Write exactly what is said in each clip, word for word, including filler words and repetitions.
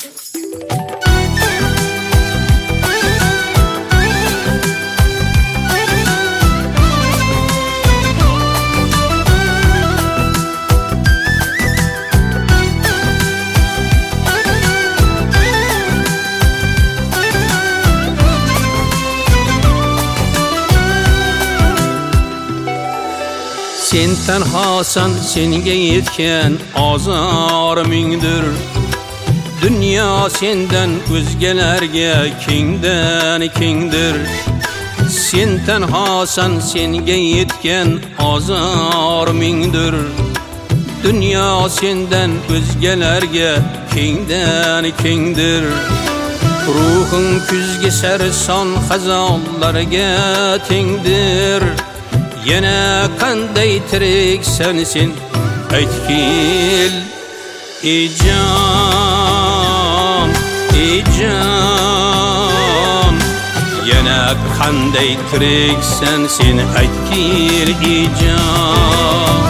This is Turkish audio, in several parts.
Sen tenhasan, senga yetken azar mingdir. Dünya senden özgelerge kengden kengdir. Sen tenhasan, senga yetken azar mingdir. Dünya senden özgelerge kengden kengdir. Ruhun küzge sersan hazallarga tengdir. Yana qanday tirik sensin aytkil ey jon, ey jon. Yana qanday tirik sensin aytkil ey jon.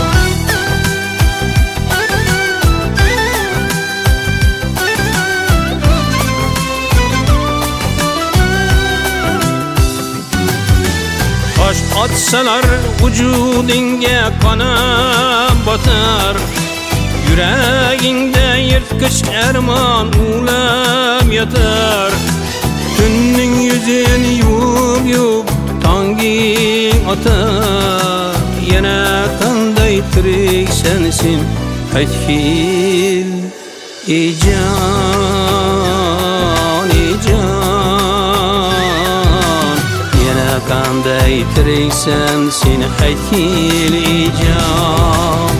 Atsalar vücudinge kana batar. Yüreğinde yırtqıç erman ulam yatar. Tünning yüzün yuvub yuvub tanging atar. Yana qanday tirik sensin aytkil ey jon, ey jon. Yana qanday tirik sensin aytkil ey jon.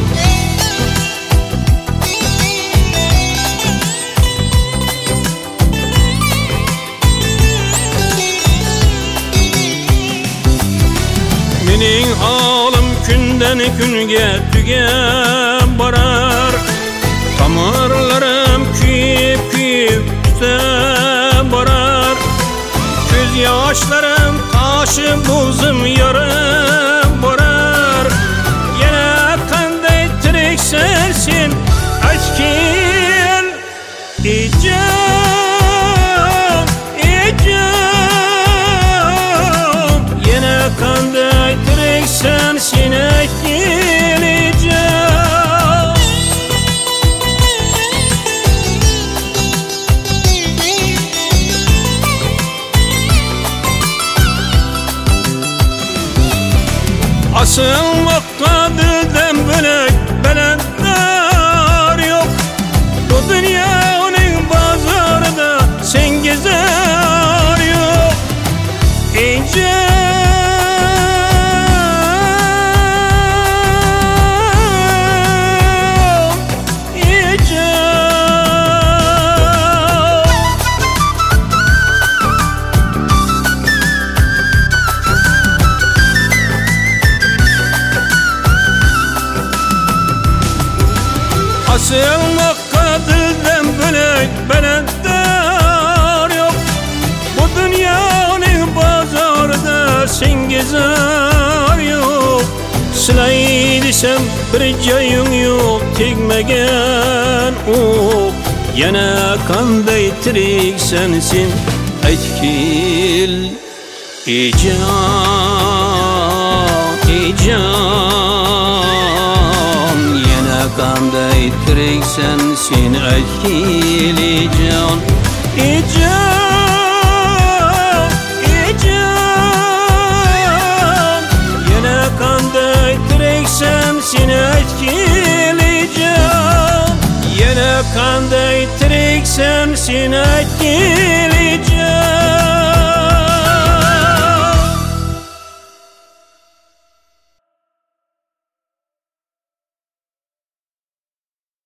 Mening halim kundan kunga tugab borar. Tomirlarim kuyib kuyib tutab borar. Ko'z yoshlarim toshib bo'zim yorib borar. Yana qanday tirik sensin aytkil ey jon, ey jon. Yana qanday tirik sensin aytkil ey jon. Asılmakta dilden bölek belenler yok. Bu dünyanın pazarında sen gezer yok. Ey jon, ey jon. Asılmakta dilden bölek belenler yok. Bu dünyanın pazarında sen gezer yok. Silay desem bir joying yok, tegmagan ok. Yana qanday tirik sensin aytkil ey jon, ey jon. Yana qanday tirik sensin aytkil ey jon, ey jon, ey jon. Yana qanday tirik sensin aytkil ey jon. Yana qanday tirik sensin aytkil ey jon.